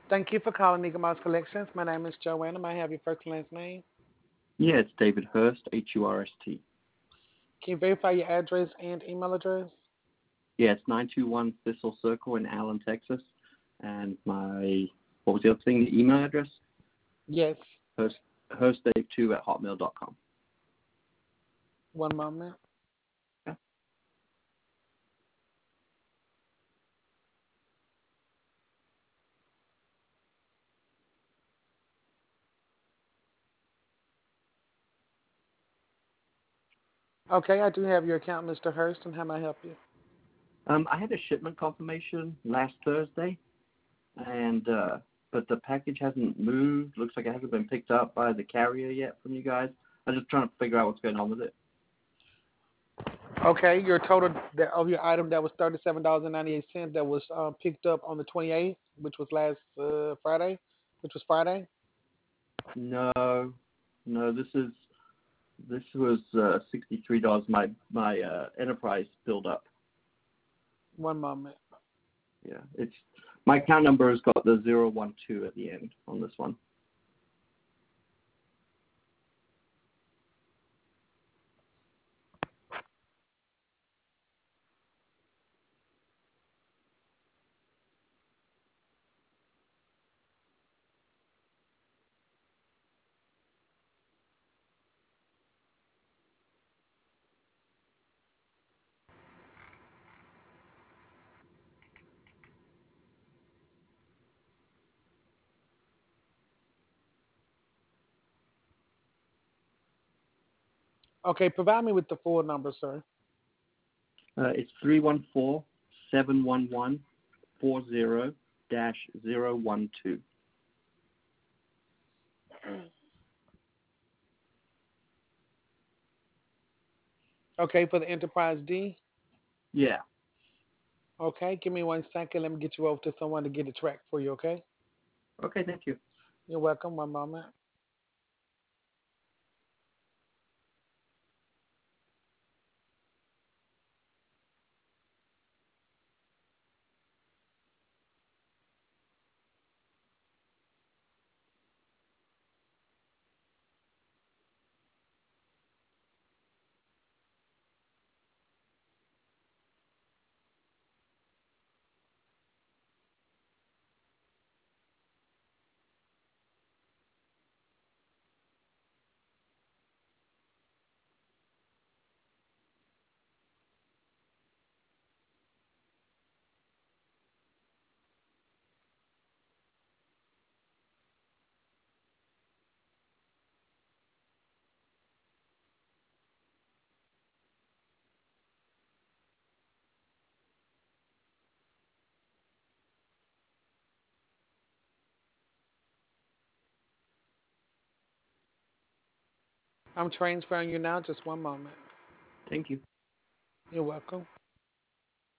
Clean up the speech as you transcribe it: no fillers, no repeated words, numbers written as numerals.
Thank you for calling Nigga Mouse Collections. My name is Joanna. May I have your first and last name? Yeah, it's David Hurst, Hurst. Can you verify your address and email address? Yeah, it's 921 Thistle Circle in Allen, Texas. And what was the other thing? The email address? Yes. Hurst, hurstdave2 at hotmail.com. One moment. Yeah. Okay, I do have your account, Mr. Hurst, and how may I help you? I had a shipment confirmation last Thursday, and but the package hasn't moved. Looks like it hasn't been picked up by the carrier yet from you guys. I'm just trying to figure out what's going on with it. Okay, your total of your item that was $37.98 that was picked up on the 28th, which was last Friday, which was Friday. No, no, this was $63. My enterprise filled up. One moment. Yeah, it's my account number has got the 012 at the end on this one. Okay, provide me with the full number, sir. It's 314-711-40-012. Okay, for the Enterprise D. Yeah. Okay, give me 1 second. Let me get you over to someone to get it tracked for you, okay? Okay, thank you. You're welcome. One moment. I'm transferring you now. Just one moment. Thank you. You're welcome.